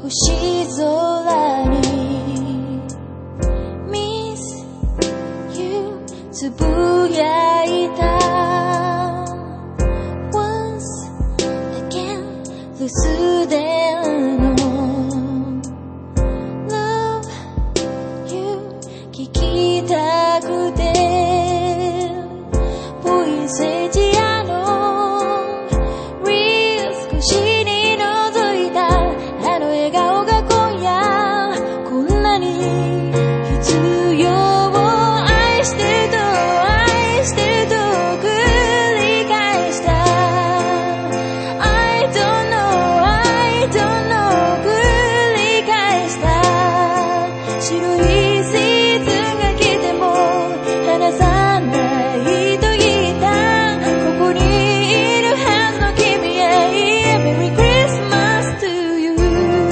星空に Miss You つぶやいた Once again 留守電の Love You 聞きたくてボイスエジアの Reels 少しに覗いたあの笑顔が今夜こんなに必要愛してると愛してると繰り返した I don't know I don't know 繰り返した白いシーズンが来ても離さないと言ったここにいるはずの君へ Merry Christmas to you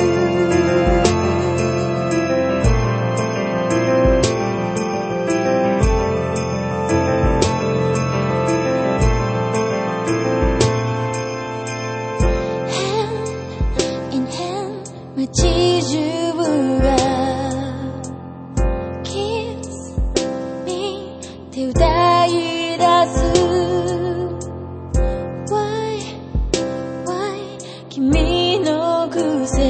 Hand in hand 街中は Kiss me って歌い出す Why 君の癖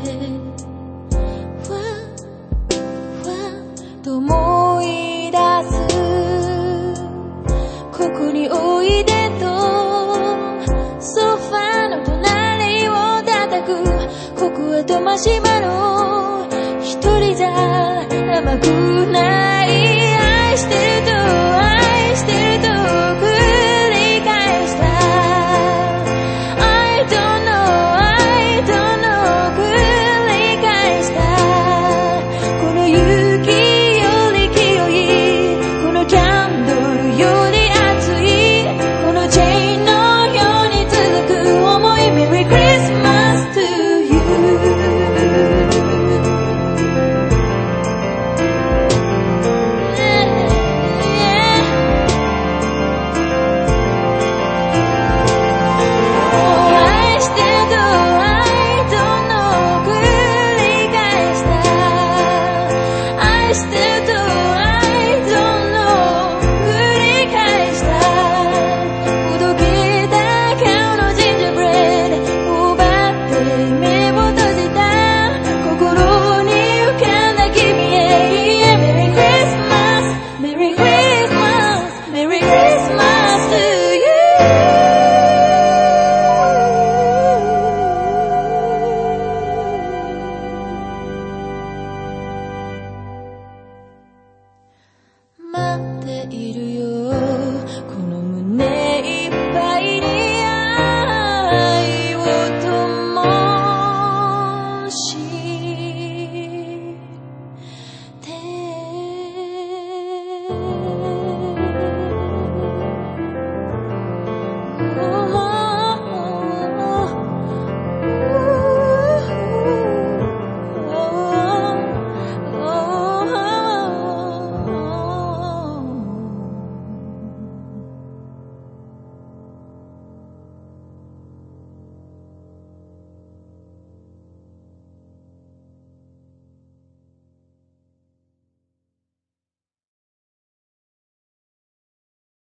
Why と思い出すここにおいでとソファの隣を叩くココアとマシュマロ一人じゃ甘くない